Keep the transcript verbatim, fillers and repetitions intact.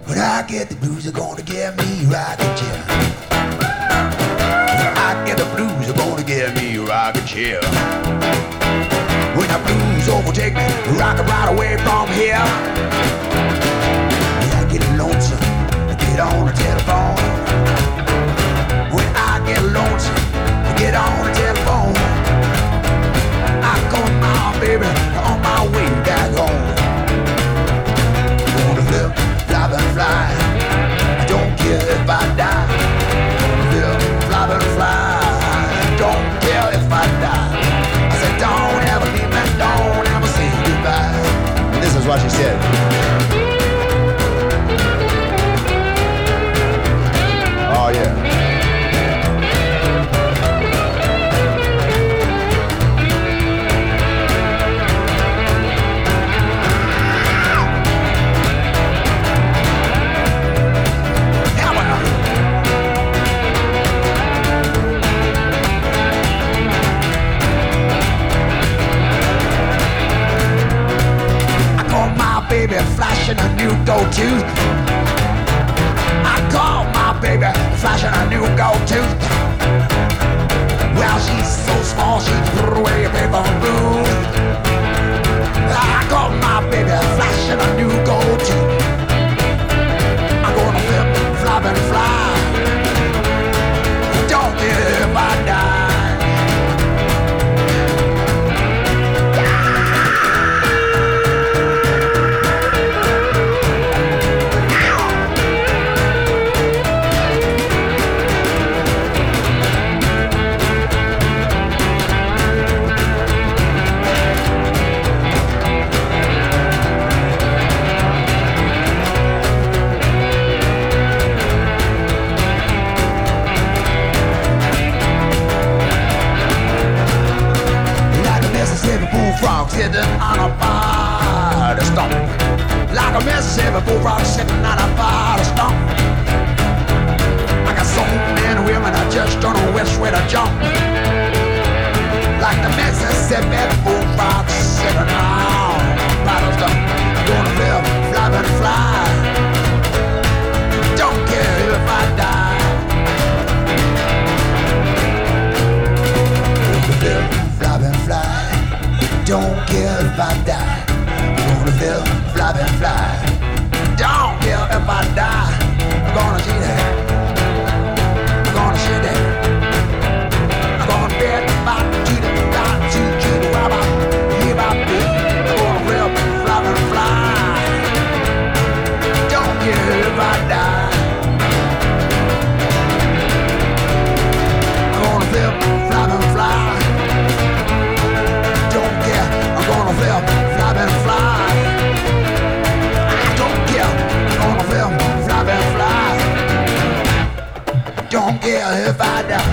When I get the blues, they're gonna get me rocking chair. When I get the blues, they're gonna get me rocking chair. When the blues overtake me, rockin' right away from here. When I get lonesome, I get on the telephone. When I get lonesome, I get on the telephone. I call my baby on my way back home. Gonna live, flop and fly. I don't care if I die. Live, flop and fly. I don't care if I die. I said don't ever leave me, don't ever say goodbye. This is what she said. Oh yeah. Baby flashing a new go-to. I call my baby flashing a new go-to. Well, she's so small she threw away a paper blue. I call my baby flashing a new go-to. I'm gonna flip, flop and fly. Don't care if I die. Sitting on a bar to stump. Like a Mississippi bullfrog sitting on a bar to stump. I got so many women, I just don't know which way to jump. Like the Mississippi bullfrog sitting on a bar to stump. Gonna live, flop and fly. Don't care if I die. Gonna live, flop and fly. Don't care if I die. I'm gonna live, flop and fly. Don't care if I die. I'm gonna see that. I'm gonna see that. I'm gonna bet my cheetah, got to cheetah, rubber, here I be. I'm gonna live, flop and fly. Don't care if I die. I'm gonna live, flop and fly. Gonna flip, flop and fly. I don't care. Gonna flip, flop and fly. Don't care if I die.